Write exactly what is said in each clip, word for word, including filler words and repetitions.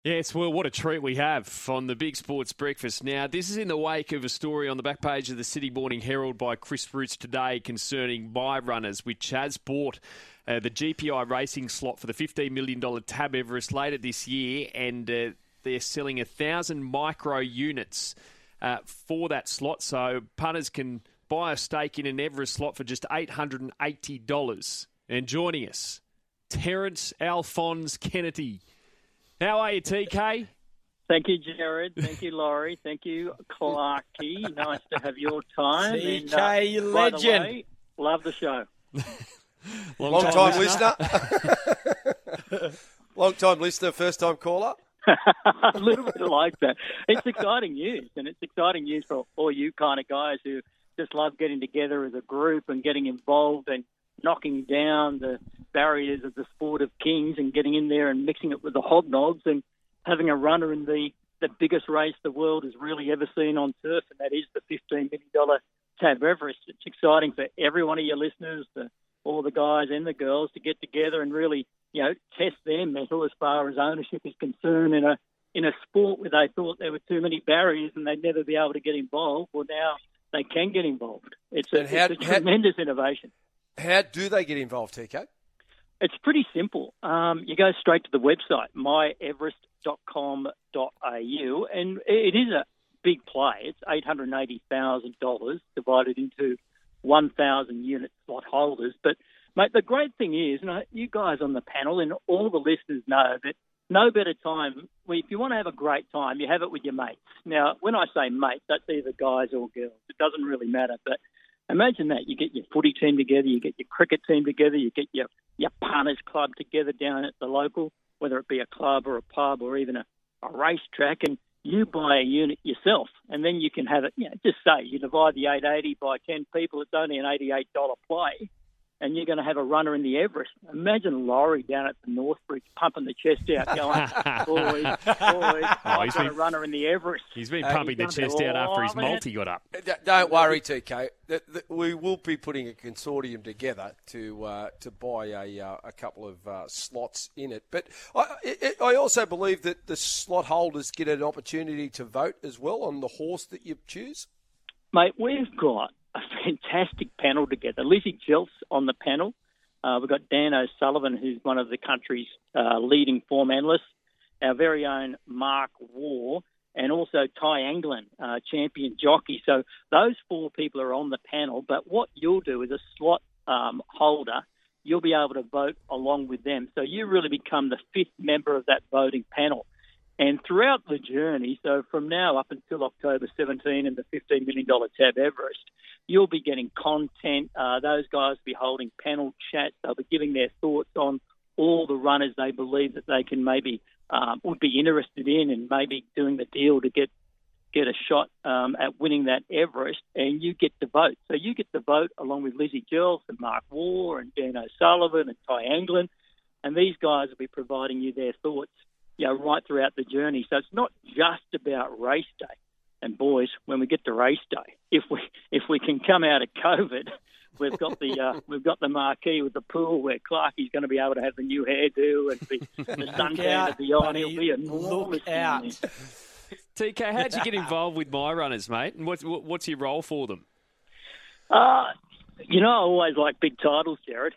Yes, well, what a treat we have on the Big Sports Breakfast. Now, this is in the wake of a story on the back page of the Sydney Morning Herald by Chris Roots today concerning My Runners, which has bought uh, the G P I racing slot for the fifteen million dollars Tab Everest later this year, and uh, they're selling one thousand micro units uh, for that slot, so punters can buy a stake in an Everest slot for just eight hundred eighty dollars. And joining us, Terence Alphonse Kennedy. How are you, T K? Thank you, Jared. Thank you, Laurie. Thank you, Clarkey. Nice to have your time. T K, and, uh, legend. By the way, love the show. Long, Long time, time listener. listener. Long time listener, first time caller. A little bit like that. It's exciting news, and it's exciting news for all you kind of guys who just love getting together as a group and getting involved and knocking down the barriers of the sport of kings and getting in there and mixing it with the hobnobs and having a runner in the, the biggest race the world has really ever seen on turf, and that is the fifteen million dollars Tab Everest. It's exciting for every one of your listeners, the, all the guys and the girls, to get together and really, you know, test their mettle as far as ownership is concerned in a in a sport where they thought there were too many barriers and they'd never be able to get involved. Well, now they can get involved. It's a, how, it's a tremendous how, innovation. How do they get involved, T K? It's pretty simple. Um, you go straight to the website, my everest dot com dot a u, and it is a big play. It's eight hundred eighty thousand dollars divided into one thousand unit slot holders. But, mate, the great thing is, and you guys on the panel and all the listeners know that no better time, well, if you want to have a great time, you have it with your mates. Now, when I say mates, that's either guys or girls. It doesn't really matter, but imagine that. You get your footy team together, you get your cricket team together, you get your, your punters club together down at the local, whether it be a club or a pub or even a, a racetrack, and you buy a unit yourself, and then you can have it, you know, just say you divide the eight hundred eighty by ten people, it's only an eighty-eight dollars play, and you're going to have a runner in the Everest. Imagine Laurie down at the Northbridge pumping the chest out, going, boys, boys, Oh, I've he's got been- a runner in the Everest. He's been Uh, pumping the he's chest done out after his it. multi got up. D- Don't worry, T K. Th- th- We will be putting a consortium together to uh, to buy a uh, a couple of uh, slots in it. But I, I I also believe that the slot holders get an opportunity to vote as well on the horse that you choose. Mate, we've got a fantastic panel together. Lizzie Jelf's on the panel. Uh, we've got Dan O'Sullivan, who's one of the country's uh, leading form analysts, our very own Mark Waugh, and also Ty Anglin, uh, champion jockey. So those four people are on the panel, but what you'll do as a slot um, holder, you'll be able to vote along with them. So you really become the fifth member of that voting panel. And throughout the journey, so from now up until October seventeenth and the fifteen million dollars Tab Everest, you'll be getting content. Uh, those guys will be holding panel chats. They'll be giving their thoughts on all the runners they believe that they can maybe um, would be interested in, and maybe doing the deal to get get a shot um, at winning that Everest, and you get to vote. So you get to vote along with Lizzie Jelf and Mark Waugh and Dan O'Sullivan and Ty Anglin, and these guys will be providing you their thoughts, you know, right throughout the journey. So it's not just about race day. And boys, when we get to race day, if we if we can come out of COVID, we've got the uh, we've got the marquee with the pool where Clarkie's going to be able to have the new hairdo and the, the suntan to be on. He'll be enormous. Look out. T K, how'd you get involved with My Runners, mate? And what's, what's your role for them? Uh, you know, I always like big titles, Jared.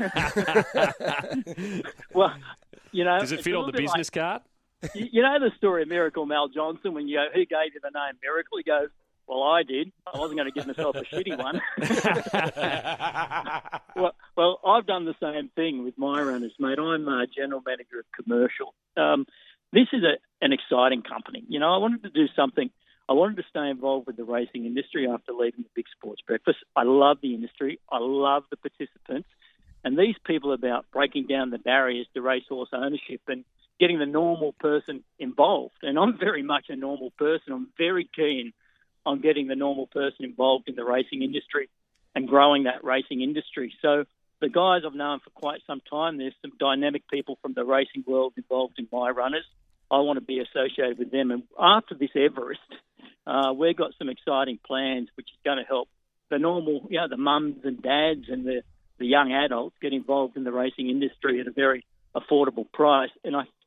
Well, you know, Does it it's fit a on the little bit business card? You you know the story of Miracle Mel Johnson, when you go, who gave you the name Miracle? He goes, well, I did. I wasn't going to give myself a shitty one. well, well, I've done the same thing with My Runners, mate. I'm a general manager of commercial. Um, this is a, an exciting company. You know, I wanted to do something. I wanted to stay involved with the racing industry after leaving the Big Sports Breakfast. I love the industry. I love the participants. And these people are about breaking down the barriers to racehorse ownership and getting the normal person involved. And I'm very much a normal person. I'm very keen on getting the normal person involved in the racing industry and growing that racing industry. So the guys I've known for quite some time, there's some dynamic people from the racing world involved in My Runners. I want to be associated with them. And after this Everest, uh, we've got some exciting plans which is going to help the normal, you know, the mums and dads and the, the young adults get involved in the racing industry at a very affordable price. And I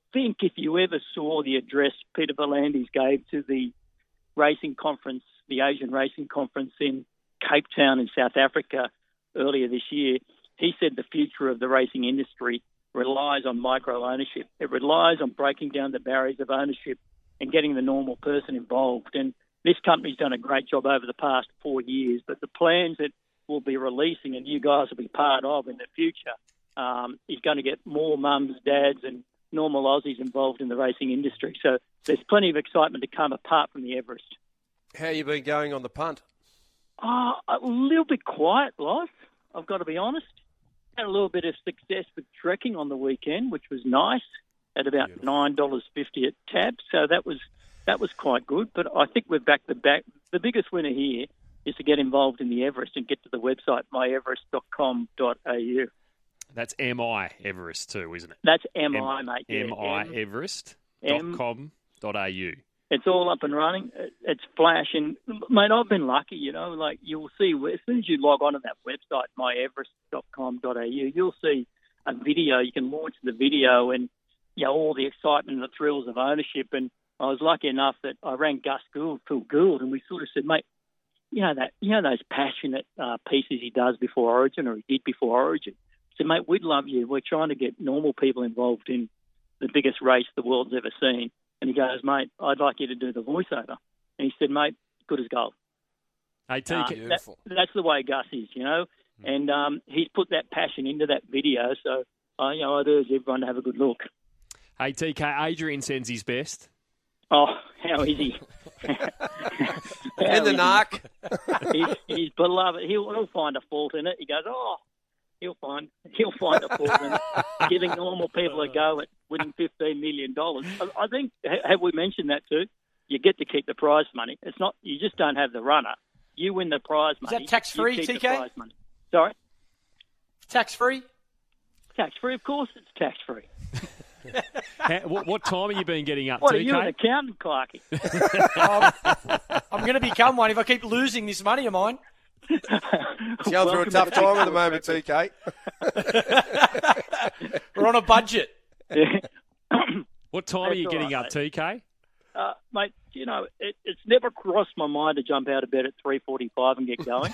think if you ever saw the address Peter V'landys gave to the racing conference, the Asian Racing Conference in Cape Town in South Africa earlier this year, he said the future of the racing industry relies on micro-ownership. It relies on breaking down the barriers of ownership and getting the normal person involved. And this company's done a great job over the past four years, but the plans that we'll be releasing and you guys will be part of in the future um, is going to get more mums, dads and normal Aussies involved in the racing industry. So there's plenty of excitement to come apart from the Everest. How you been going on the punt? Uh, a little bit quiet, life, I've got to be honest. Had a little bit of success with trekking on the weekend, which was nice, at about Beautiful. nine dollars fifty at tab. So that was that was quite good. But I think we're back to back. The biggest winner here is to get involved in the Everest and get to the website, my everest dot com dot a u. That's M I Everest too, isn't it? That's M I, mate. Yeah, M I M- Everest dot com dot a u. It's all up and running. It's flashing. Mate, I've been lucky, you know. Like, you'll see, as soon as you log on to that website, my everest dot com dot a u, you'll see a video. You can launch the video and, you know, all the excitement and the thrills of ownership. And I was lucky enough that I rang Gus Gould, Phil Gould, and we sort of said, mate, you know that, you know those passionate uh, pieces he does before Origin, or he did before Origin. I said, mate, we'd love you. We're trying to get normal people involved in the biggest race the world's ever seen. And he goes, mate, I'd like you to do the voiceover. And he said, mate, good as gold. Hey, T K. Uh, that, that's the way Gus is, you know. Mm. And um, he's put that passion into that video. So, uh, you know, I'd urge everyone to have a good look. Hey, T K, Adrian sends his best. Oh, how is he? In the narc. he's, he's beloved. He'll, he'll find a fault in it. He goes, oh, he'll find he'll find a fault in it. Giving normal people a go at winning fifteen million dollars. I, I think, have we mentioned that too? You get to keep the prize money. It's not, you just don't have the runner. You win the prize money. Is that tax-free, T K? Sorry? Tax-free? Tax-free, of course it's tax-free. How, what, what time have you been getting up, what, T K? What, are you an accountant, Clarky? um, I'm going to become one if I keep losing this money of mine. He's going through a tough time at the moment, T K. We're on a budget. What time are you getting right, up, T K? Uh, mate, you know, it, it's never crossed my mind to jump out of bed at three forty-five and get going.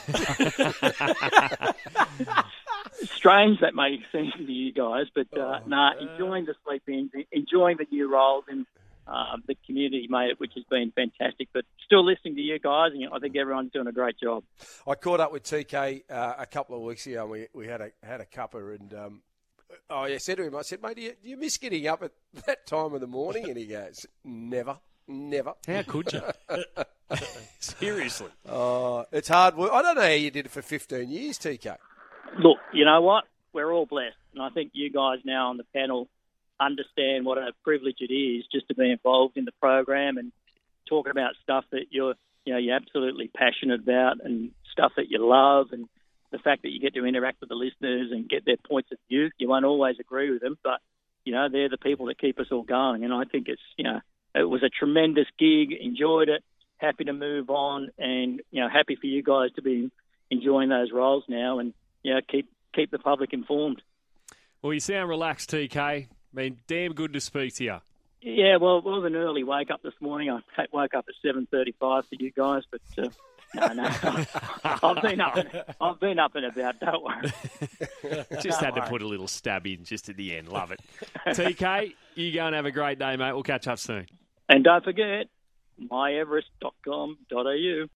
Strange that may seem to you guys, but uh, oh, nah, enjoying the sleep-ins, enjoying the new roles and uh, the community, mate, which has been fantastic. But still listening to you guys, and I think everyone's doing a great job. I caught up with T K uh, a couple of weeks ago, and we, we had a had a cuppa, and um, I said to him, I said, mate, do you, do you miss getting up at that time of the morning? And he goes, never. Never. How could you? Seriously. Uh, it's hard work. I don't know how you did it for fifteen years, T K. Look, you know what? We're all blessed. And I think you guys now on the panel understand what a privilege it is just to be involved in the program and talking about stuff that you're, you know, you're absolutely passionate about and stuff that you love, and the fact that you get to interact with the listeners and get their points of view. You won't always agree with them, but, you know, they're the people that keep us all going. And I think it's, you know, it was a tremendous gig, enjoyed it, happy to move on, and, you know, happy for you guys to be enjoying those roles now and, you know, keep keep the public informed. Well, you sound relaxed, T K. I mean, damn good to speak to you. Yeah, well, it was an early wake up this morning. I woke up at seven thirty-five for you guys, but uh, no, no, I've been up. And, I've been up and about. Don't worry. Just don't had to worry. put a little stab in just at the end. Love it. T K, you go and have a great day, mate. We'll catch up soon. And don't forget, my everest dot com dot a u.